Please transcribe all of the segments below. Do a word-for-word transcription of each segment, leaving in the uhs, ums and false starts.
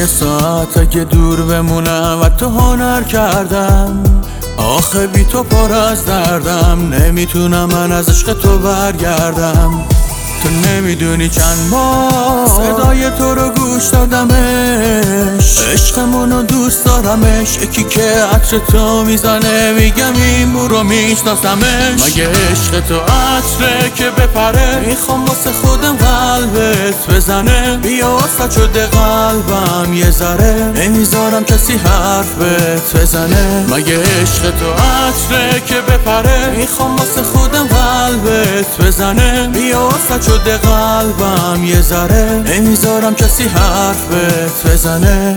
یه ساعت اگه دور بمونم و تو هنر کردم، آخه بی تو پر از دردم، نمیتونم من از عشق تو برگردم. تو نمیدونی چند بار صدای تو رو گوش دادمش، عشقمونو دوست دارمش. یکی که عطر تو میزنه میگم این بو رو میشناسمش. مگه عشق تو عطره که بپره، میخوام واسه خودم قلبت بزنه. بیا واسه شده قلبم یه ذره، نمیذارم کسی حرف بهت بزنه. مگه عشق تو عطره که بپره، میخوام واسه خودم قلبت بزنه. بیا واسه شده قلبم یه ذره، نمیذارم کسی حرف بهت بزنه.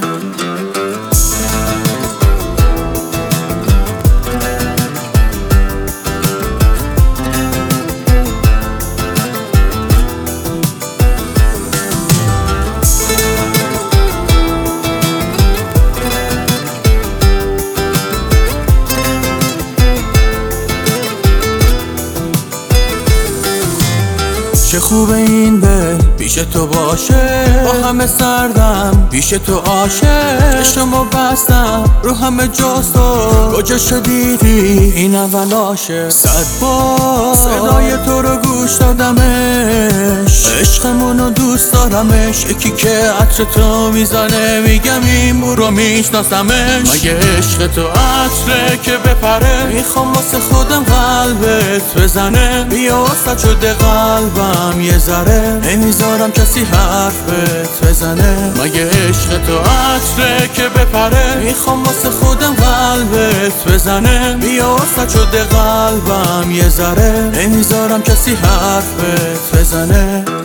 چه خوبه این بل پیش تو باشه، با همه سردم پیش تو عاشق. چشمو بستم رو همه جاست و کجا شدیدی این اولاشه. صد بار صدای تو رو گوش دادمش، عشقمونو دوست دارمش. یکی که عطر تو میزنه میگم این بو رو میشناسمش. مگه عشق تو عطره که بپره، میخوام واسه خودم قلبت بزنه. بیا واسه شده قلبم یه ذره، نمیذارم کسی حرف بهت بزنه. مگه عشق تو عطره که بپره، میخوام واسه خودم قلبت بزنه. بیا واسه شده قلبم یه ذره، نمیذارم کسی حرف بهت بزنه.